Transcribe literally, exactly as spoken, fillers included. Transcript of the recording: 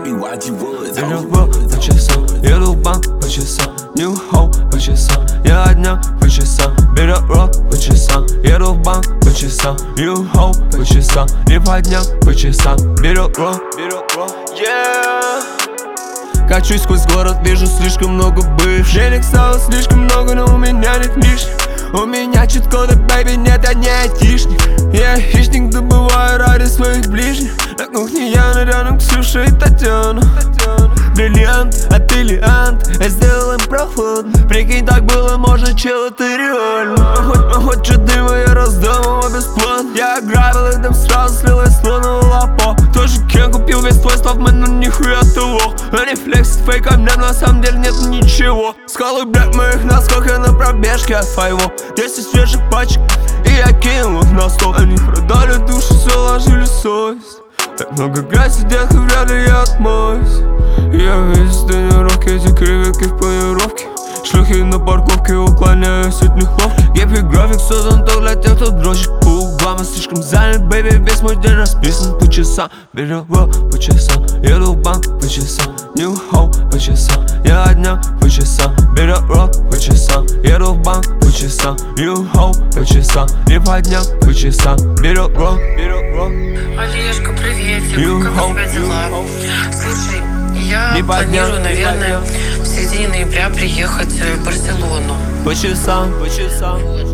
me watch you woods. Беру бро по часам, еду в банк по часам, new hoe по часам, я одна по часам. Беру бро по часам, еду в банк по часам, new hoe по часам, не по дням по часам. Беру бро, беру бро, yeah. Качусь сквозь город, вижу слишком много бывших. Денег стало слишком много, но у меня нет лишних. У меня чит-коды, бэйби, нет, я не айтишник. Я хищник, добываю ради своих ближних. На кухне Яна, рядом Ксюша и Татьяна. Бриллиант, а ты лиант, я сделал им проход. Прикинь, так было, может, чел, это реально. Хоть, хоть что дыма, я раздам его бесплатно. Я ограбил их, там сразу слилась слона лапо. Тоже Кен купил весь твой став, мы, ну нихуя того. Они флекс с фейком, на самом деле нет ничего. Скалы, блядь, моих носках, я на пробежке от файво. Десять свежих пачек, и я кинул их на стол. Они продали душу, заложили совесть. Так много грязи, детка, вряд ли я отмоюсь. Я весь в тренировке, эти креветки в планировке. Шлюхи на парковке, уклоняюсь от них ловки. Гепи график создан только для тех, кто дрочит по углам. Я слишком занят, бэйби, весь мой день расписан по часам. Беру бро по часам, еду в банк по часам, new hoe по часам, я одна по часам. Беру бро по часам, еду в банк по часам, new hoe по часам, не по дням по часам. Беру бро, беру бро. Олежка, приветик, как у тебя дела? Слушай, я планирую, наверное, в середине ноября приехать в Барселону. По часам, по часам.